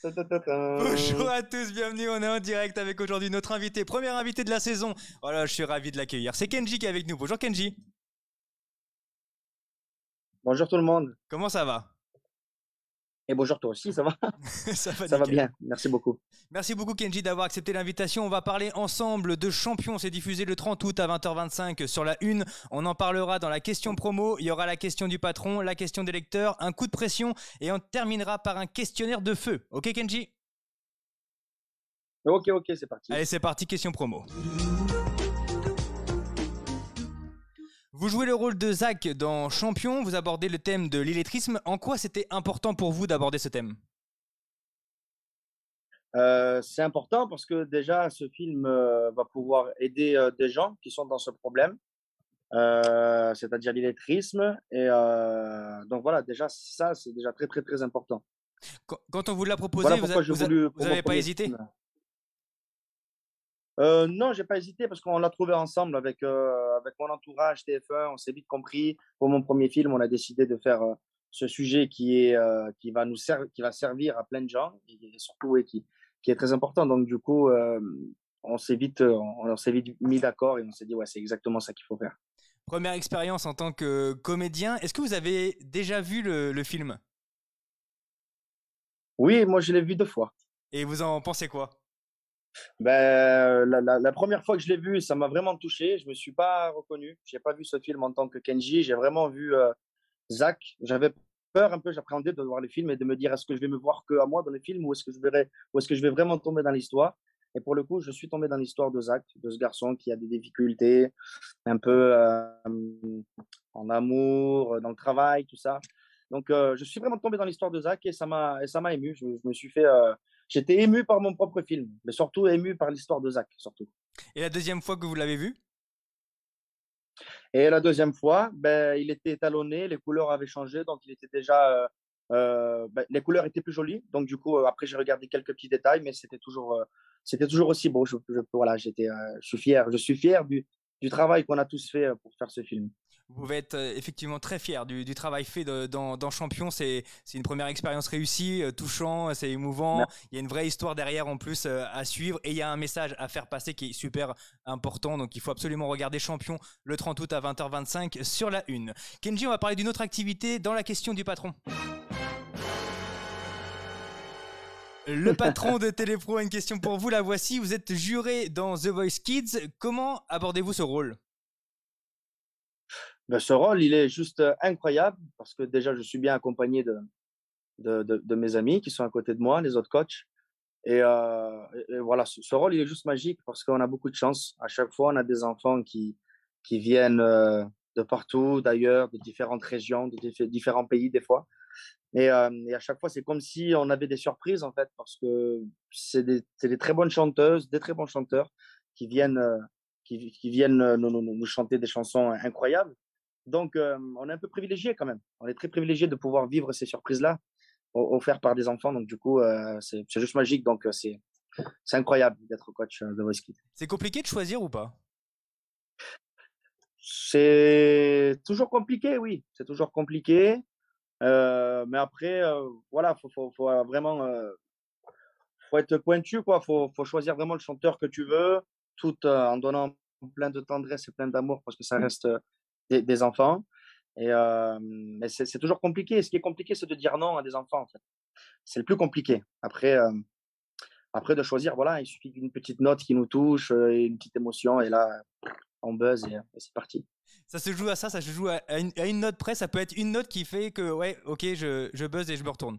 Bonjour à tous, bienvenue, on est en direct avec aujourd'hui notre invité, premier invité de la saison. Voilà, je suis ravi de l'accueillir. C'est Kenji qui est avec nous. Bonjour Kenji. Bonjour tout le monde. Comment ça va? Et bonjour toi aussi, ça va? Ça va Ça va nickel. bien, merci beaucoup. Merci beaucoup Kenji d'avoir accepté l'invitation. On va parler ensemble de Champion. C'est diffusé le 30 août à 20h25 sur la Une. On en parlera dans la question promo. Il y aura la question du patron, la question des lecteurs, un coup de pression et on terminera par un questionnaire de feu. Ok Kenji? Ok, c'est parti. Allez, c'est parti, question promo. Vous jouez le rôle de Zach dans Champion, vous abordez le thème de l'illettrisme. En quoi c'était important pour vous d'aborder ce thème? C'est important parce que déjà, ce film va pouvoir aider des gens qui sont dans ce problème, c'est-à-dire l'illettrisme. Et donc voilà, déjà, ça, c'est déjà très, très, très important. Quand on vous l'a proposé, Voilà pourquoi j'ai voulu, vous pour mon avez pas premier hésité? film. Non, j'ai pas hésité parce qu'on l'a trouvé ensemble avec mon entourage TF1. On s'est vite compris. Pour mon premier film, on a décidé de faire ce sujet qui va servir à plein de gens et surtout qui est très important. Donc du coup, on s'est vite mis d'accord et on s'est dit ouais, c'est exactement ça qu'il faut faire. Première expérience en tant que comédien. Est-ce que vous avez déjà vu le film? Oui, moi je l'ai vu deux fois. Et vous en pensez quoi? Ben, la première fois que je l'ai vu, ça m'a vraiment touché. Je me suis pas reconnu. J'ai pas vu ce film en tant que Kenji. J'ai vraiment vu Zach. J'avais peur un peu, j'appréhendais de voir le film et de me dire est-ce que je vais me voir que à moi dans le film ou est-ce que je vais vraiment tomber dans l'histoire. Et pour le coup, je suis tombé dans l'histoire de Zach, de ce garçon qui a des difficultés un peu en amour, dans le travail, tout ça. Donc, je suis vraiment tombé dans l'histoire de Zach et ça m'a ému. Je me suis fait, j'étais ému par mon propre film, mais surtout ému par l'histoire de Zach, surtout. Et la deuxième fois que vous l'avez vu? Et la deuxième fois, ben, il était étalonné, les couleurs avaient changé, donc il était déjà, ben, les couleurs étaient plus jolies. Donc du coup, après j'ai regardé quelques petits détails, mais c'était toujours aussi beau. Voilà, je suis fier du travail qu'on a tous fait pour faire ce film. Vous pouvez être effectivement très fier du travail fait dans Champion. C'est une première expérience réussie, touchant, c'est émouvant. Il y a une vraie histoire derrière en plus à suivre et il y a un message à faire passer qui est super important. Donc il faut absolument regarder Champion le 30 août à 20h25 sur la Une. Kenji, on va parler d'une autre activité dans la question du patron. Le patron de Télépro a une question pour vous, la voici. Vous êtes juré dans The Voice Kids. Comment abordez-vous ce rôle? Ben, ce rôle, il est juste incroyable parce que déjà, je suis bien accompagné de mes amis qui sont à côté de moi, les autres coachs. Et voilà, ce rôle, il est juste magique parce qu'on a beaucoup de chance. À chaque fois, on a des enfants qui viennent de partout, d'ailleurs, de différentes régions, différents pays des fois. Et à chaque fois, c'est comme si on avait des surprises, en fait, parce que c'est des très bonnes chanteuses, des très bons chanteurs qui viennent, qui viennent nous chanter des chansons incroyables. Donc, on est un peu privilégié quand même. On est très privilégié de pouvoir vivre ces surprises-là offertes par des enfants. Donc, du coup, c'est juste magique. Donc, c'est incroyable d'être coach de Voice Kids. C'est compliqué de choisir ou pas? C'est toujours compliqué, oui. C'est toujours compliqué. Mais après, voilà, faut vraiment faut être pointu, quoi. Faut choisir vraiment le chanteur que tu veux, tout en donnant plein de tendresse et plein d'amour parce que ça reste des enfants. Mais c'est toujours compliqué. Ce qui est compliqué, c'est de dire non à des enfants, en fait. C'est le plus compliqué. Après de choisir, voilà, il suffit d'une petite note qui nous touche, et une petite émotion, et là, on buzz et c'est parti. Ça se joue à ça se joue à une note près. Ça peut être une note qui fait que, ouais, ok, je buzz et je me retourne.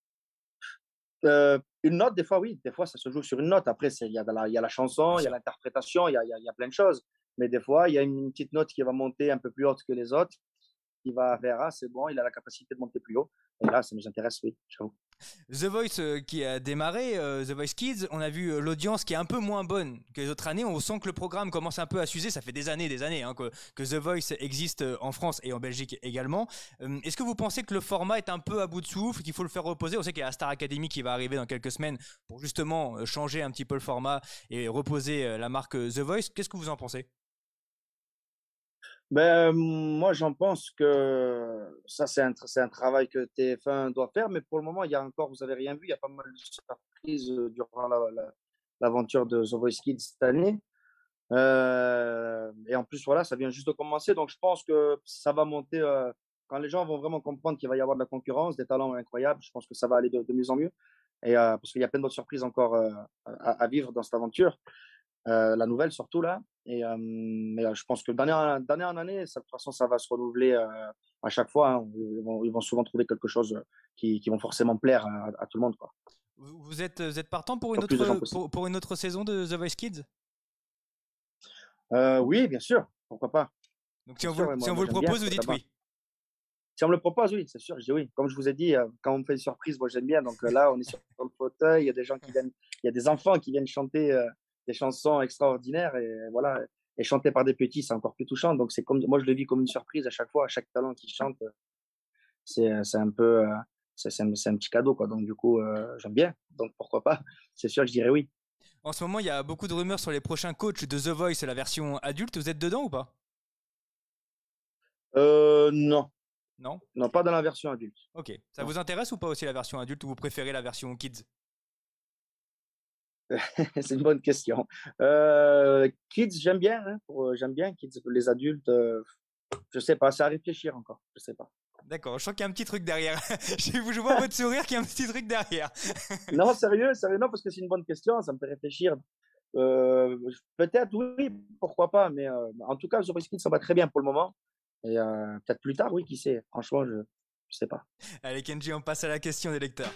Une note, des fois, oui, des fois, ça se joue sur une note. Après, il y a la chanson, Bien il y a sûr. l'interprétation, il y a plein de choses. Mais des fois, il y a une petite note qui va monter un peu plus haute que les autres, qui va vers, ah, c'est bon, il a la capacité de monter plus haut. Et là, ça nous intéresse, oui, j'avoue. The Voice qui a démarré, The Voice Kids, on a vu l'audience qui est un peu moins bonne que les autres années. On sent que le programme commence un peu à s'user. Ça fait des années hein, que The Voice existe en France et en Belgique également. Est-ce que vous pensez que le format est un peu à bout de souffle, qu'il faut le faire reposer? On sait qu'il y a la Star Academy qui va arriver dans quelques semaines pour justement changer un petit peu le format et reposer la marque The Voice. Qu'est-ce que vous en pensez? Moi, j'en pense que ça, c'est un travail que TF1 doit faire, mais pour le moment, il y a encore, vous avez rien vu, il y a pas mal de surprises durant l'aventure de The Voice Kids cette année. Et en plus, voilà, ça vient juste de commencer, donc je pense que ça va monter. Quand les gens vont vraiment comprendre qu'il va y avoir de la concurrence, des talents incroyables, je pense que ça va aller de mieux en mieux. Et parce qu'il y a plein d'autres surprises encore à vivre dans cette aventure. La nouvelle surtout là. Mais je pense que d'année en année, de toute façon, ça va se renouveler à chaque fois. Hein. Ils vont souvent trouver quelque chose qui vont forcément plaire à tout le monde, quoi. Vous êtes partant pour Le plus de gens possible. pour une autre saison de The Voice Kids? Oui, bien sûr. Pourquoi pas? Donc Bien sûr, ouais, si on vous moi le j'aime bien. propose, vous dites oui. Si on me le propose, oui, c'est sûr, je dis oui. Comme je vous ai dit, quand on me fait une surprise, moi j'aime bien. Donc là, on est sur le fauteuil, il y a des gens qui viennent, il y a des enfants qui viennent chanter des chansons extraordinaires et voilà, et chanter par des petits, c'est encore plus touchant. Donc c'est comme, moi je le vis comme une surprise à chaque fois, à chaque talent qui chante, c'est un peu, c'est un petit cadeau quoi. Donc du coup, j'aime bien. Donc pourquoi pas? C'est sûr, je dirais oui. En ce moment, il y a beaucoup de rumeurs sur les prochains coachs de The Voice, la version adulte. Vous êtes dedans ou pas? Non, Non? non, pas dans la version adulte. Ok. Ça Non. vous intéresse ou pas aussi la version adulte ou vous préférez la version kids? C'est une bonne question. Kids, j'aime bien, hein, j'aime bien Kids, les adultes. Je sais pas, c'est à réfléchir encore. Je sais pas. D'accord, je sens qu'il y a un petit truc derrière. Je vois votre sourire qu'il y a un petit truc derrière. Non, sérieux, sérieux, non, parce que c'est une bonne question, ça me fait réfléchir. Peut-être, oui, pourquoi pas, mais en tout cas, The Voice Kids, ça va très bien pour le moment. Et peut-être plus tard, oui, qui sait. Franchement, je sais pas. Allez Kenji, on passe à la question des lecteurs.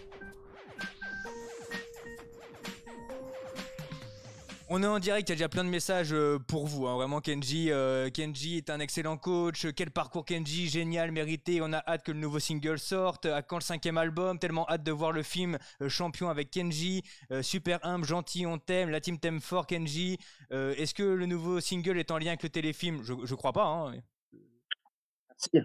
On est en direct, il y a déjà plein de messages pour vous. Hein. Vraiment, Kenji, Kenji est un excellent coach. Quel parcours Kenji, génial, mérité. On a hâte que le nouveau single sorte. À quand le 5e album? Tellement hâte de voir le film Champion avec Kenji. Super humble, gentil, on t'aime. La team t'aime fort, Kenji. Est-ce que le nouveau single est en lien avec le téléfilm? Je crois pas. Hein. Si.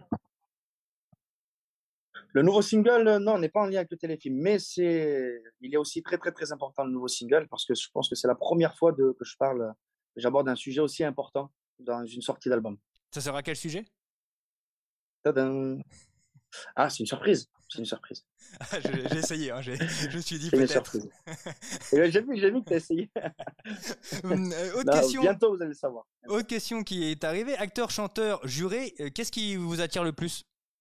Le nouveau single, non, n'est pas en lien avec le téléfilm, mais il est aussi très, très, très important, le nouveau single, parce que je pense que c'est la première fois que j'aborde un sujet aussi important dans une sortie d'album. Ça sera quel sujet? Tadam! Ah, c'est une surprise. C'est une surprise. J'ai essayé, hein, je me suis dit C'est une peut-être. surprise. Et j'ai vu que tu as essayé. Autre Non, question. bientôt, vous allez le savoir. Autre question qui est arrivée. Acteur, chanteur, juré, qu'est-ce qui vous attire le plus?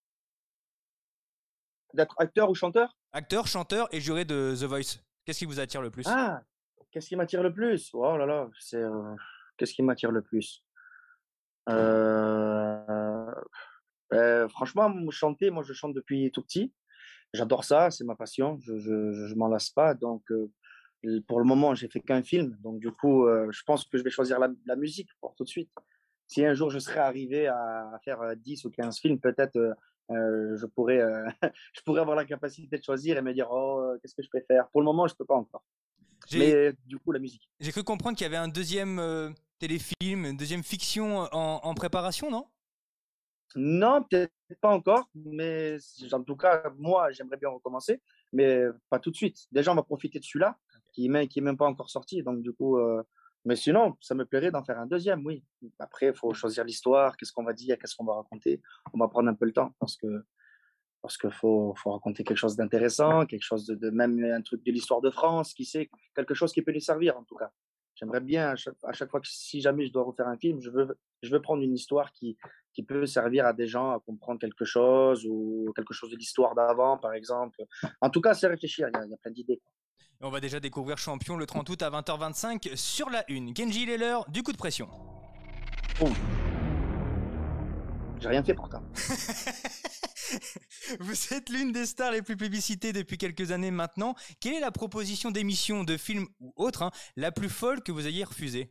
D'être acteur ou chanteur? Acteur, chanteur et juré de The Voice. Qu'est-ce qui vous attire le plus? Ah, qu'est-ce qui m'attire le plus? Oh là là, qu'est-ce qui m'attire le plus? Euh, Franchement, chanter, moi, je chante depuis tout petit. J'adore ça, c'est ma passion. Je m'en lasse pas. Donc, pour le moment, j'ai fait qu'un film. Donc, du coup, je pense que je vais choisir la musique pour tout de suite. Si un jour je serais arrivé à faire 10 ou 15 films, peut-être je pourrais, je pourrais avoir la capacité de choisir et me dire, oh, qu'est-ce que je préfère. Pour le moment, je peux pas encore. J'ai Mais du coup, la musique. j'ai cru comprendre qu'il y avait un deuxième téléfilm, une deuxième fiction en préparation, non? Non, peut-être pas encore, mais en tout cas, moi, j'aimerais bien recommencer, mais pas tout de suite. Déjà, on va profiter de celui-là, qui est même pas encore sorti. Donc, du coup, mais sinon, ça me plairait d'en faire un deuxième, oui. Après, il faut choisir l'histoire, qu'est-ce qu'on va dire, qu'est-ce qu'on va raconter. On va prendre un peu le temps parce que faut raconter quelque chose d'intéressant, quelque chose même un truc de l'histoire de France, qui sait, quelque chose qui peut les servir, en tout cas. J'aimerais bien, à chaque fois que si jamais je dois refaire un film, je veux prendre une histoire qui peut servir à des gens à comprendre quelque chose ou quelque chose de l'histoire d'avant, par exemple. En tout cas, c'est réfléchir, il y a plein d'idées. On va déjà découvrir Champion le 30 août à 20h25 sur la une. Kenji, il est l'heure du coup de pression. Boum. J'ai rien fait pourtant. Vous êtes l'une des stars les plus publicitées depuis quelques années maintenant. Quelle est la proposition d'émission, de film ou autre, hein, la plus folle que vous ayez refusée?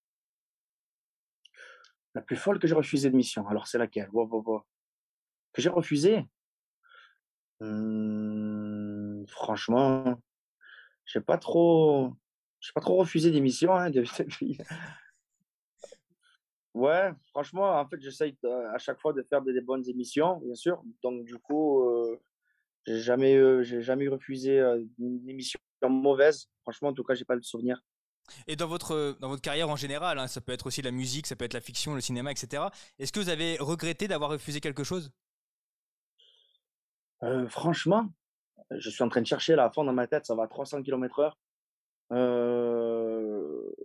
La plus folle que j'ai refusée de mission, alors c'est laquelle? Que j'ai refusée? Franchement, j'ai pas trop, j'ai pas trop refusé d'émissions hein, depuis. Ouais, franchement, en fait, j'essaye à chaque fois de faire des bonnes émissions, bien sûr. Donc, du coup, j'ai jamais refusé une émission mauvaise. Franchement, en tout cas, j'ai pas le souvenir. Et dans votre carrière en général, hein, ça peut être aussi la musique, ça peut être la fiction, le cinéma, etc. Est-ce que vous avez regretté d'avoir refusé quelque chose? Franchement, je suis en train de chercher là à fond dans ma tête, ça va à 300 km/h. Heu,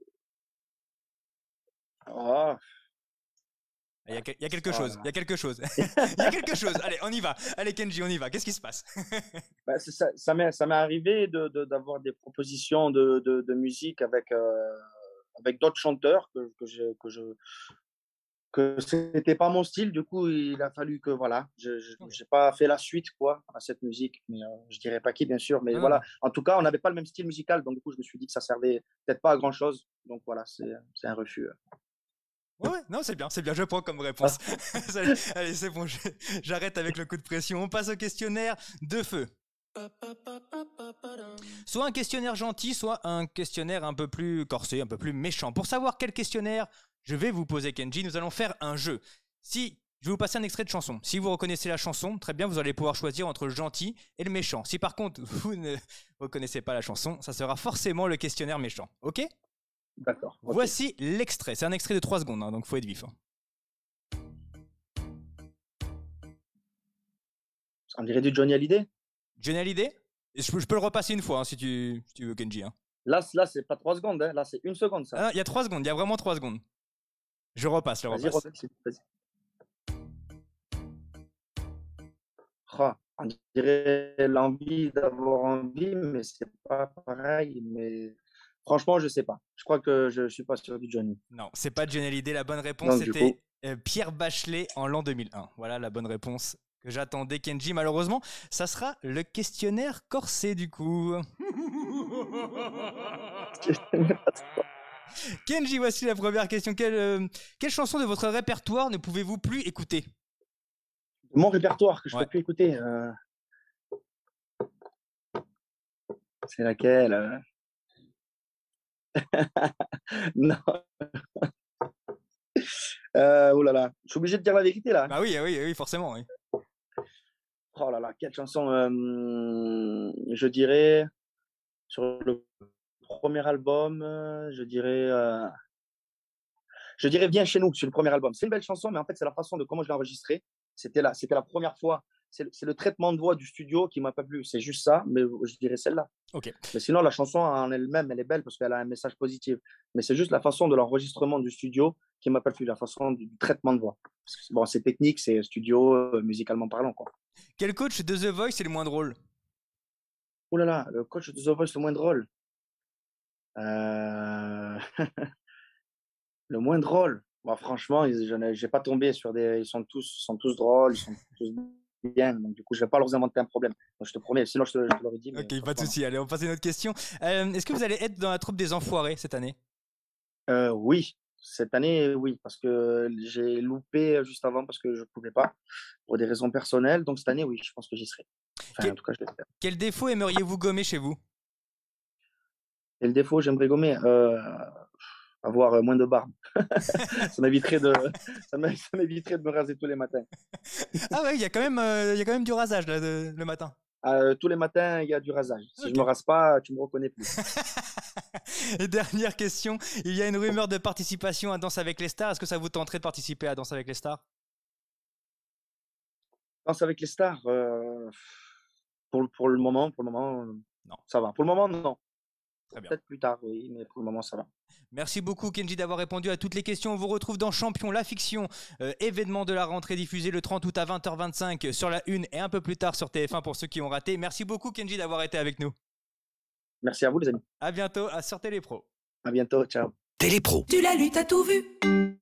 ah, Il y a quelque oh là chose, il y là. a quelque chose. Il y a quelque chose. Allez, on y va. Allez, Kenji, on y va. Qu'est-ce qui se passe? Bah, c'est ça, ça m'est arrivé d'avoir des propositions de musique avec d'autres chanteurs que c'était pas mon style. Du coup, il a fallu que voilà, je Ok. j'ai pas fait la suite quoi à cette musique, mais je dirais pas qui bien sûr, mais Non, non, voilà. non. En tout cas, on n'avait pas le même style musical, donc du coup, je me suis dit que ça servait peut-être pas à grand chose. Donc voilà, c'est un refus. Ouais, ouais, non, c'est bien, je prends comme réponse. Ah, Allez, allez, c'est bon, j'arrête avec le coup de pression. On passe au questionnaire de feu. Soit un questionnaire gentil, soit un questionnaire un peu plus corsé, un peu plus méchant. Pour savoir quel questionnaire je vais vous poser, Kenji, nous allons faire un jeu. Si je vais vous passer un extrait de chanson. Si vous reconnaissez la chanson, très bien, vous allez pouvoir choisir entre le gentil et le méchant. Si par contre vous ne reconnaissez pas la chanson, ça sera forcément le questionnaire méchant. Ok? d'accord, ok. Voici l'extrait. C'est un extrait de 3 secondes, hein, donc faut être vif, hein. On dirait du Johnny Hallyday. Johnny Hallyday? Je peux le repasser une fois hein, si tu veux, Kenji, hein. Là, c'est pas 3 secondes, hein. Là, c'est 1 seconde, Ah ça. non, il y a 3 secondes, il y a vraiment 3 secondes. Je repasse, je Vas-y, repasse. refais, vas-y. On dirait l'envie d'avoir envie, mais c'est pas pareil. Mais franchement, je sais pas. Je crois que je suis pas sur du Johnny. Non, c'est pas Johnny Hallyday. La bonne réponse, Donc, du coup, c'était Pierre Bachelet en l'an 2001. Voilà la bonne réponse que j'attendais, Kenji. Malheureusement, ça sera le questionnaire corsé du coup. Kenji, voici la première question. Quelle chanson de votre répertoire ne pouvez-vous plus écouter? mon répertoire que je peux Ouais. plus écouter, c'est laquelle? Non, oh là là, je suis obligé de dire la vérité là, hein. Bah oui, oui, oui, forcément. Oui. Oh là là, quelle chanson, je dirais sur le premier album, je dirais «Viens chez nous» sur le premier album. C'est une belle chanson, mais en fait, c'est la façon de comment je l'ai enregistrée. C'était la première fois. C'est le traitement de voix du studio qui m'a pas plu. C'est juste ça, mais je dirais celle-là. Ok. Mais sinon, la chanson en elle-même, elle est belle parce qu'elle a un message positif. Mais c'est juste la façon de l'enregistrement du studio qui m'a pas plu, la façon du traitement de voix. Parce que, bon, c'est technique, c'est studio, musicalement parlant, quoi. Quel coach de The Voice est le moins drôle? Oh là là, le coach de The Voice le moins drôle. Euh, Le moins drôle. Moi, franchement, j'ai pas tombé sur des. Ils sont tous drôles, ils sont tous bien. Donc, du coup, je vais pas leur inventer un problème. Donc, je te promets, sinon, je te l'aurais dit, mais Ok, pas de franchement, non. souci. Allez, on passe à une autre question. Est-ce que vous allez être dans la troupe des Enfoirés cette année? Oui, cette année, oui, parce que j'ai loupé juste avant parce que je pouvais pas, pour des raisons personnelles. Donc, cette année, oui, je pense que j'y serai. Enfin, en Quel, tout cas, je l'espère. quel défaut aimeriez-vous gommer chez vous? Et le défaut, j'aimerais gommer, avoir moins de barbe. Ça m'éviterait de, ça m'éviterait de me raser tous les matins. Ah ouais, il y a quand même du rasage là, le matin. Tous les matins, il y a du rasage. Si je Ok. me rase pas, tu me reconnais plus. Et dernière question, il y a une rumeur de participation à Danse avec les stars. Est-ce que ça vous tenterait de participer à Danse avec les stars? Danse avec les stars, pour le moment, Non, ça va. Pour le moment, non. très bien. Peut-être plus tard, oui, mais pour le moment, ça va. Merci beaucoup Kenji d'avoir répondu à toutes les questions. On vous retrouve dans Champion, la fiction, événement de la rentrée diffusé le 30 août à 20h25 sur la Une et un peu plus tard sur TF1 pour ceux qui ont raté. Merci beaucoup Kenji d'avoir été avec nous. Merci à vous, les amis. À bientôt sur Télépro. À bientôt. Ciao. Télépro. Tu l'as lu, t'as tout vu.